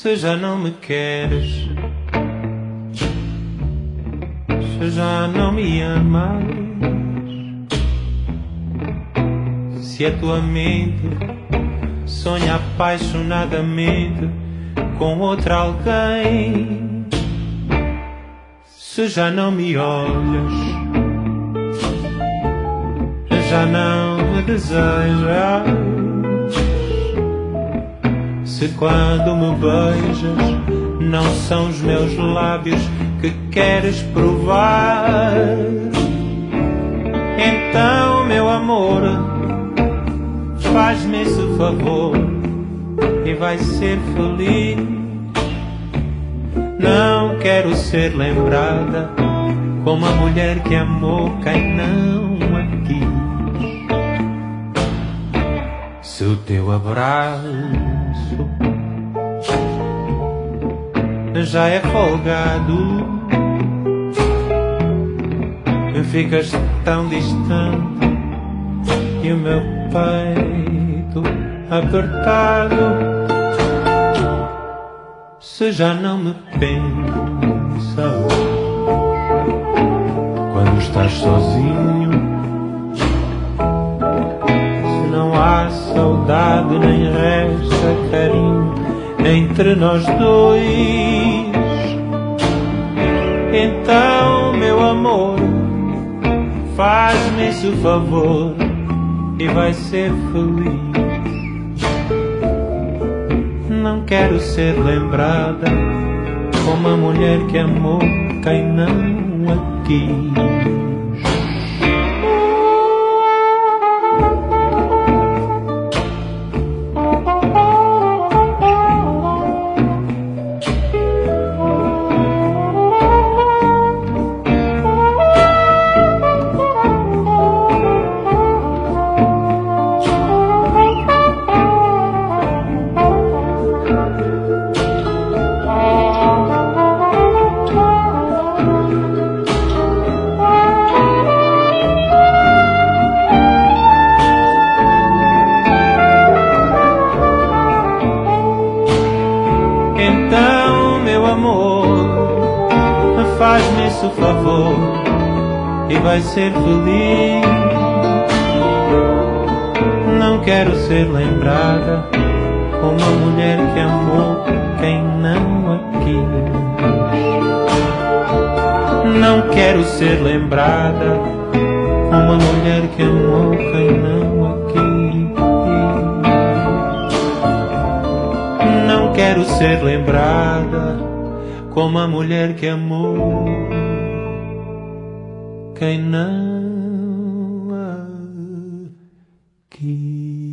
Se já não me queres, se já não me amas, se a tua mente sonha apaixonadamente com outro alguém, se já não me olhas, já não me desejas, se quando me beijas não são os meus lábios que queres provar, então, meu amor, faz-me esse favor e vai ser feliz. Não quero ser lembrada como a mulher que amou quem não a quis. Se o teu abraço já é folgado, ficas tão distante e o meu peito apertado. Se já não me pensas quando estás sozinho, se não há saudade nem resta carinho entre nós dois, então, meu amor, faz-me esse favor e vai ser feliz. Não quero ser lembrada como a mulher que amou quem não a quis. Então, meu amor, faz-me esse favor e vai ser feliz. Não quero ser lembrada como a mulher que amou quem não a quis. Não quero ser lembrada como a mulher que amou quem não a quis. Não quero ser lembrada como a mulher que amou quem não a quis.